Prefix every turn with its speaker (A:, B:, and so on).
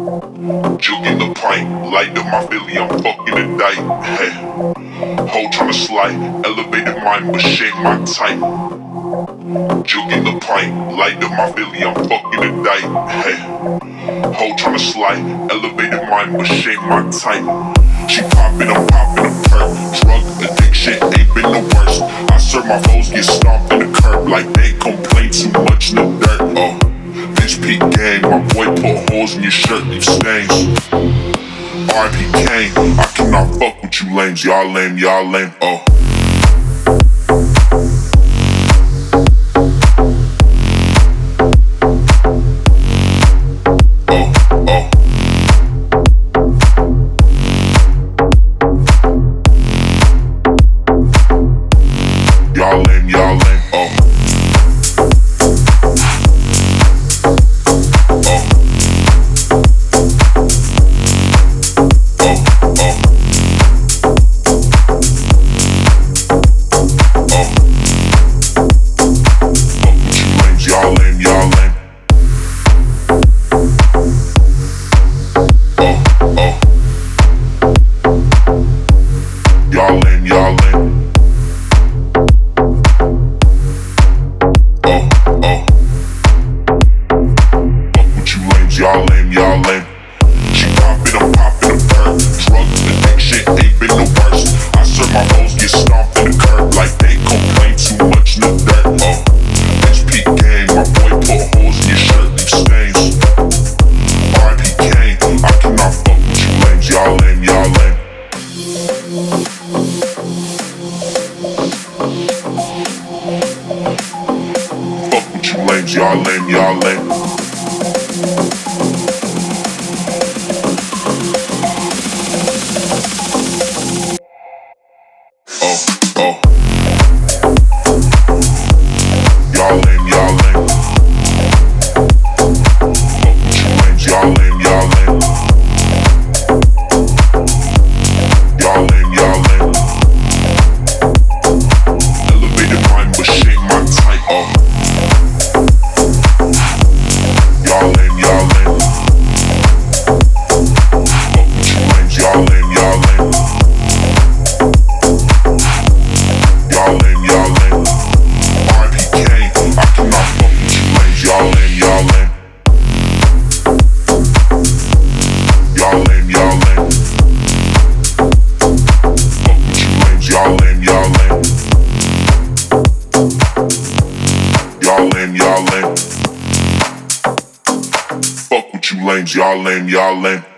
A: Jugging the pint, light up my Philly, I'm fucking the dyke. Hey, hoe tryna slide, elevated mind, but shake my type. Jugging the pint, light up my Philly, I'm fucking the dyke. Hey, hoe tryna slide, elevated mind, but shake my type. She poppin', I'm poppin' a perk. Drug addiction ain't been the worst. I serve my foes, get stomped in the curb like they complain too much in the dirt. Oh. Bitch peak gang, my boy put holes in your shirt, leave stains. R.I.P. Kane, I cannot fuck with you lames, y'all lame, oh. Y'all lame, oh. Y'all lame. She poppin', I'm poppin' a perk. Drug addiction ain't been the worst. I serve my hoes, get stomped in the curb like they complain too much in the dirt. Oh, HP gang, my boy put holes in your shirt, leave stains. R.I.P. Kane, I cannot fuck with you lames. Y'all lame. Fuck with you lames, y'all lame. Oh. Y'all lame. Fuck with you lames, y'all lame. Y'all lame. Elevated mind, but shake my type. Oh. Y'all lame. Fuck with you lames, y'all lame. R.I.P. Kane, I cannot fuck with you lames. Y'all lame. Y'all lame. Fuck with you lames. Y'all lame. Y'all lame. Fuck with you lames. Y'all lame.